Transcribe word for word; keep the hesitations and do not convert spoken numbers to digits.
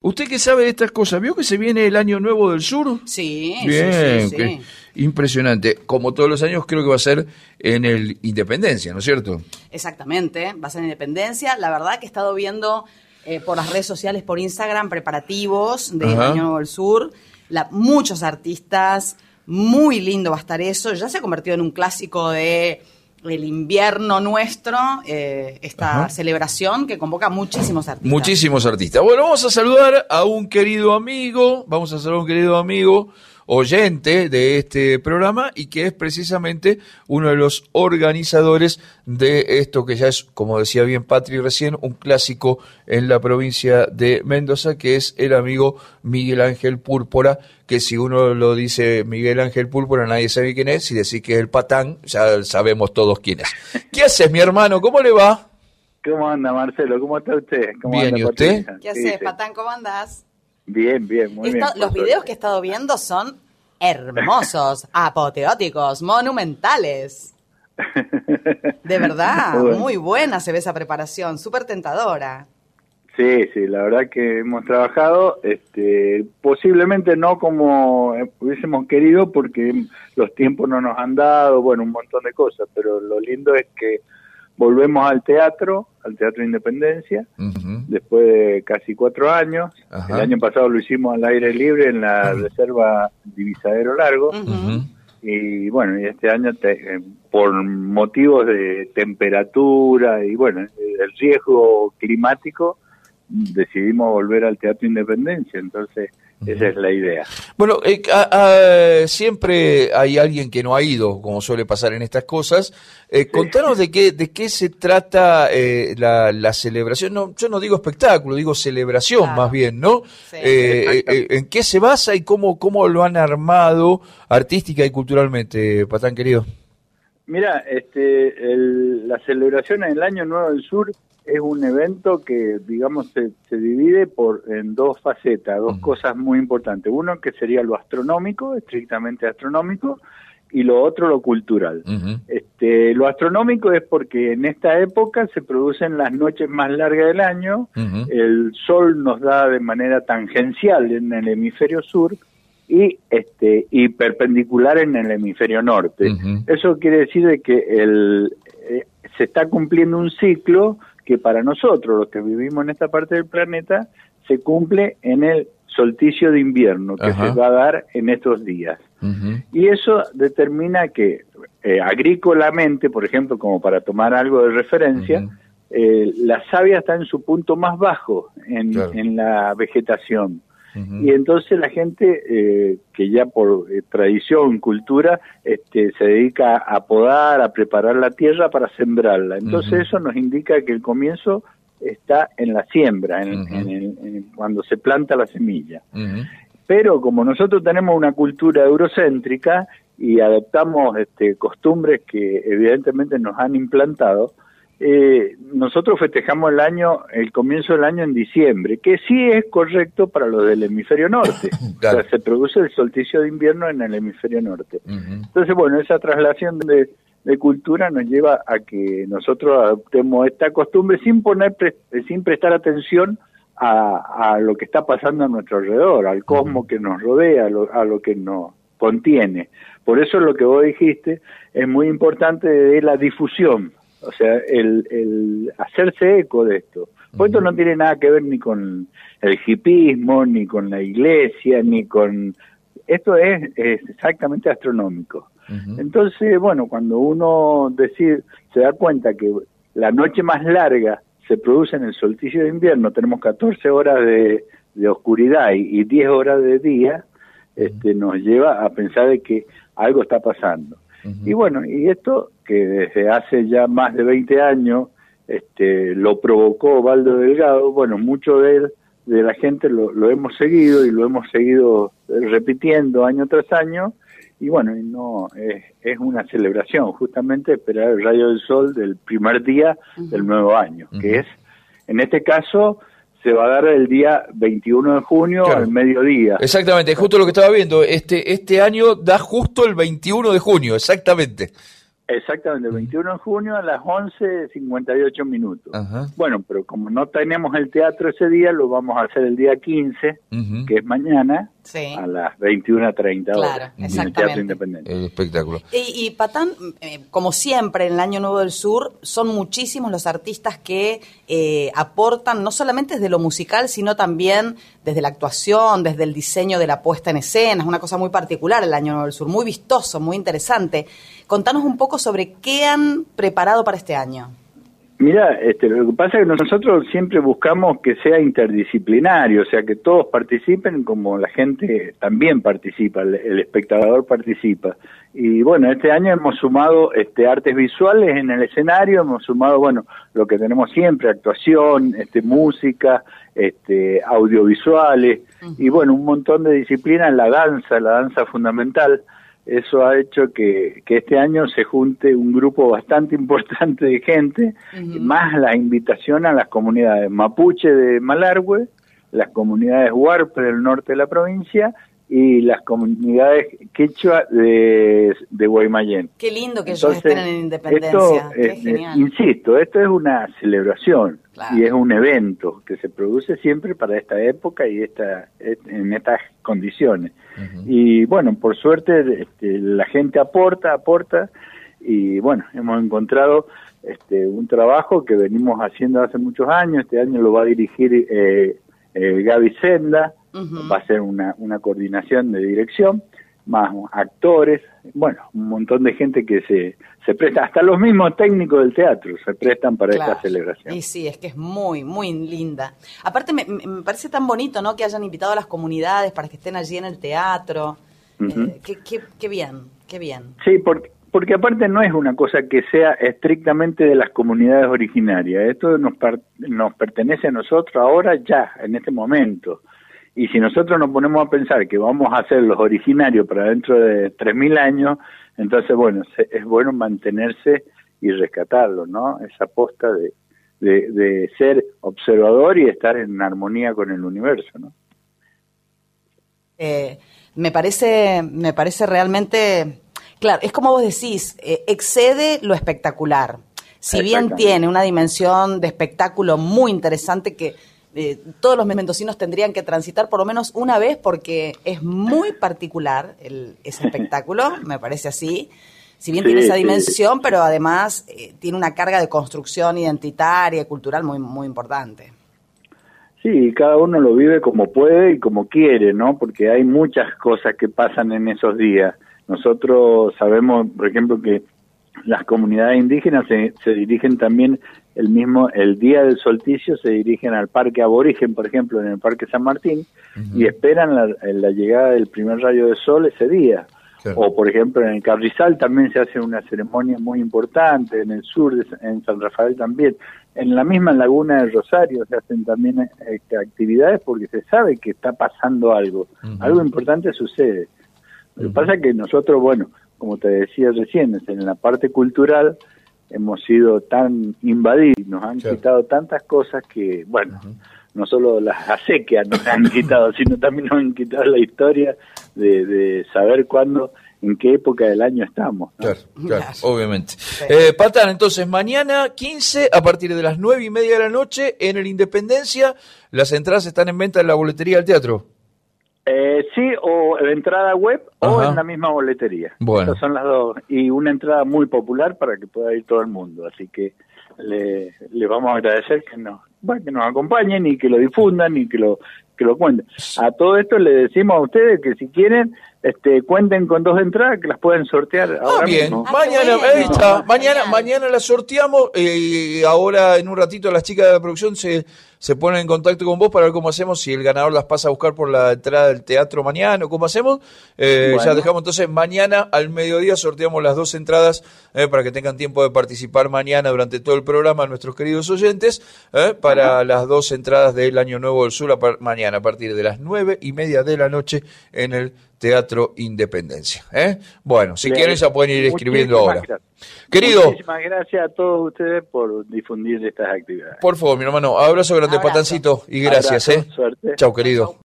¿Usted qué sabe de estas cosas? ¿Vio que se viene el Año Nuevo del Sur? Sí, Bien, sí, sí, sí. Impresionante. Como todos los años, creo que va a ser en el Independencia, ¿no es cierto? Exactamente, va a ser en Independencia. La verdad que he estado viendo eh, por las redes sociales, por Instagram, preparativos del Ajá. Año Nuevo del Sur. La, muchos artistas, muy lindo va a estar eso. Ya se ha convertido en un clásico de el invierno nuestro, eh, esta Ajá. celebración que convoca a muchísimos artistas. Muchísimos artistas. Bueno, vamos a saludar a un querido amigo, vamos a saludar a un querido amigo oyente de este programa y que es precisamente uno de los organizadores de esto que ya es, como decía bien Patri recién, un clásico en la provincia de Mendoza, que es el amigo Miguel Ángel Púrpura, que si uno lo dice Miguel Ángel Púrpura nadie sabe quién es, si decís que es el Patán ya sabemos todos quién es. ¿Qué haces, mi hermano? ¿Cómo le va? ¿Cómo anda, Marcelo? ¿Cómo está usted? ¿Cómo Bien, anda, ¿y usted? Patricia? ¿Qué Sí, haces, sí. Patán? ¿Cómo andás? Bien, bien, muy Esta- bien. los por videos suerte. que he estado viendo son hermosos, apoteóticos, monumentales. De verdad, Bueno. muy buena se ve esa preparación, súper tentadora. Sí, sí, la verdad que hemos trabajado, este, posiblemente no como hubiésemos querido porque los tiempos no nos han dado, bueno, un montón de cosas, pero lo lindo es que volvemos al teatro, al Teatro Independencia, Uh-huh. después de casi cuatro años. Ajá. El año pasado lo hicimos al aire libre en la Reserva Divisadero Largo. Ujú. Uh-huh. Y bueno, y este año te- eh, por motivos de temperatura y bueno, el riesgo climático, decidimos volver al Teatro Independencia, entonces esa es la idea. Bueno, eh, a- a- siempre hay alguien que no ha ido, como suele pasar en estas cosas. Eh, contanos de qué de qué se trata eh, la, la celebración. No, yo no digo espectáculo, digo celebración Claro. más bien, ¿no? Sí. Eh, eh, eh, ¿En qué se basa y cómo, cómo lo han armado artística y culturalmente, Patán querido? Mira, este, el- la celebración en el Año Nuevo del Sur es un evento que, digamos, se, se divide por en dos facetas, dos Ujú. cosas muy importantes. Uno que sería lo astronómico, estrictamente astronómico, y lo otro lo cultural. Uh-huh. Este, lo astronómico es porque en esta época se producen las noches más largas del año, Uh-huh. el sol nos da de manera tangencial en el hemisferio sur y este y perpendicular en el hemisferio norte. Uh-huh. Eso quiere decir de que el, eh, se está cumpliendo un ciclo que para nosotros, los que vivimos en esta parte del planeta, se cumple en el solsticio de invierno que Ajá. se va a dar en estos días. Uh-huh. Y eso determina que eh, agrícolamente, por ejemplo, como para tomar algo de referencia, Ujú. eh, la savia está en su punto más bajo en, Claro. en la vegetación. Uh-huh. Y entonces la gente eh, que ya por eh, tradición, cultura, este, se dedica a podar, a preparar la tierra para sembrarla. Entonces Ujú. eso nos indica que el comienzo está en la siembra, en, Ujú. en el- en cuando se planta la semilla. Uh-huh. Pero como nosotros tenemos una cultura eurocéntrica y adoptamos este, costumbres que evidentemente nos han implantado, eh, nosotros festejamos el año, el comienzo del año en diciembre, que sí es correcto para los del hemisferio norte. Claro. O sea, se produce el solsticio de invierno en el hemisferio norte. Uh-huh. Entonces, bueno, esa traslación de, de cultura nos lleva a que nosotros adoptemos esta costumbre sin poner, pre- sin prestar atención a, a lo que está pasando a nuestro alrededor, al cosmos que nos rodea, a lo, a lo que nos contiene. Por eso lo que vos dijiste es muy importante de la difusión, o sea, el, el hacerse eco de esto. Pues esto no tiene nada que ver ni con el hipismo, ni con la iglesia, ni con... Esto es, es exactamente astronómico. Uh-huh. Entonces, bueno, cuando uno decide, se da cuenta que la noche más larga se produce en el solsticio de invierno, tenemos catorce horas de, de oscuridad y, y diez horas de día, este, nos lleva a pensar de que algo está pasando. Uh-huh. Y bueno, y esto que desde hace ya más de veinte años este, lo provocó Baldo Delgado, bueno, mucho de él, de la gente lo, lo hemos seguido y lo hemos seguido repitiendo año tras año, y bueno, y no es, es una celebración, justamente esperar el rayo del sol del primer día Ujú. del nuevo año, Ujú. que es, en este caso, se va a dar el día veintiuno de junio Claro. al mediodía. Exactamente, justo lo que estaba viendo. Este, este año da justo el veintiuno de junio, exactamente. Exactamente, el veintiuno de junio a las once cincuenta y ocho minutos. Ajá. Bueno, pero como no tenemos el teatro ese día, lo vamos a hacer el día quince, uh-huh. que es mañana, sí. a las veintiuna treinta claro, horas, en el Teatro Independencia. El espectáculo. Y, y Patán, eh, como siempre en el Año Nuevo del Sur, son muchísimos los artistas que eh, aportan, no solamente desde lo musical, sino también desde la actuación, desde el diseño de la puesta en escena. Es una cosa muy particular el Año Nuevo del Sur, muy vistoso, muy interesante. Contanos un poco sobre qué han preparado para este año. Mira, este, lo que pasa es que nosotros siempre buscamos que sea interdisciplinario, o sea, que todos participen como la gente también participa, el, el espectador participa. Y bueno, este año hemos sumado este, artes visuales en el escenario, hemos sumado, bueno, lo que tenemos siempre, actuación, este, música, este, audiovisuales, uh-huh. y bueno, un montón de disciplinas, la danza, la danza fundamental. Eso ha hecho que, que este año se junte un grupo bastante importante de gente, uh-huh. más la invitación a las comunidades mapuche de Malargüe, las comunidades huarpe del norte de la provincia y las comunidades quechua de, de Guaymallén. Qué lindo que ellos estén en Independencia. Esto, Qué eh, genial. Insisto, esto es una celebración, claro. y es un evento que se produce siempre para esta época y esta en estas condiciones. Uh-huh. Y bueno, por suerte este, la gente aporta, aporta, y bueno, hemos encontrado este, un trabajo que venimos haciendo hace muchos años. Este año lo va a dirigir eh, eh, Gaby Senda. Uh-huh. Va a ser una, una coordinación de dirección, más actores, bueno, un montón de gente que se, se presta, hasta los mismos técnicos del teatro se prestan para claro. esta celebración. Y sí, es que es muy, muy linda. Aparte me, me parece tan bonito, ¿no?, que hayan invitado a las comunidades para que estén allí en el teatro. Uh-huh. eh, qué, qué, qué bien, qué bien. Sí, porque, porque aparte no es una cosa que sea estrictamente de las comunidades originarias, esto nos, par, nos pertenece a nosotros ahora ya, en este momento. Y si nosotros nos ponemos a pensar que vamos a hacer los originarios para dentro de tres mil años, entonces, bueno, es bueno mantenerse y rescatarlo, ¿no? Esa posta de, de, de ser observador y estar en armonía con el universo, ¿no? Eh, me parece, me parece realmente, claro, es como vos decís, eh, excede lo espectacular. Si bien tiene una dimensión de espectáculo muy interesante que Eh, todos los mendocinos tendrían que transitar por lo menos una vez porque es muy particular el, ese espectáculo, me parece así, si bien sí, tiene esa dimensión, sí. pero además eh, tiene una carga de construcción identitaria y cultural muy, muy importante. Sí, cada uno lo vive como puede y como quiere, ¿no? Porque hay muchas cosas que pasan en esos días. Nosotros sabemos, por ejemplo, que las comunidades indígenas se, se dirigen también el mismo, el día del solsticio se dirigen al parque aborigen, por ejemplo, en el Parque San Martín, uh-huh. y esperan la, la llegada del primer rayo de sol ese día. Claro. O, por ejemplo, en el Carrizal también se hace una ceremonia muy importante, en el sur, de, en San Rafael también. En la misma laguna del Rosario se hacen también este, actividades porque se sabe que está pasando algo, uh-huh. algo importante sucede. Lo que uh-huh. pasa es que nosotros, bueno, como te decía recién, en la parte cultural hemos sido tan invadidos, nos han claro. quitado tantas cosas que, bueno, uh-huh. no solo las acequias nos han quitado, sino también nos han quitado la historia de, de saber cuándo, en qué época del año estamos, ¿no? Claro, claro, obviamente. Sí. Eh, Patán, entonces, mañana quince, a partir de las nueve y media de la noche, en el Independencia, las entradas están en venta en la boletería del teatro. Eh, sí, o en entrada web Ajá. o en la misma boletería. Bueno. Esas son las dos. Y una entrada muy popular para que pueda ir todo el mundo. Así que le, le vamos a agradecer que nos, bueno, que nos acompañen y que lo difundan y que lo que lo cuenten. A todo esto le decimos a ustedes que si quieren, este, cuenten con dos entradas que las pueden sortear ahora ah, bien. mismo. Ah, mañana, bueno. ahí está. Mañana, mañana las sorteamos y eh, ahora en un ratito las chicas de la producción se, se ponen en contacto con vos para ver cómo hacemos, si el ganador las pasa a buscar por la entrada del teatro mañana o cómo hacemos. Eh, bueno. Ya dejamos entonces mañana al mediodía sorteamos las dos entradas eh, para que tengan tiempo de participar mañana durante todo el programa nuestros queridos oyentes eh, para Ajá. las dos entradas del Año Nuevo del Sur a par- mañana a partir de las nueve y media de la noche en el Teatro Independencia. ¿eh? Bueno, si Bien. quieren ya pueden ir escribiendo ahora. Gracias. Querido. Muchísimas gracias a todos ustedes por difundir estas actividades. Por favor, mi hermano. Abrazo grande, abrazo. Patancito, y gracias. Abrazo, ¿eh? Suerte. Chau, querido.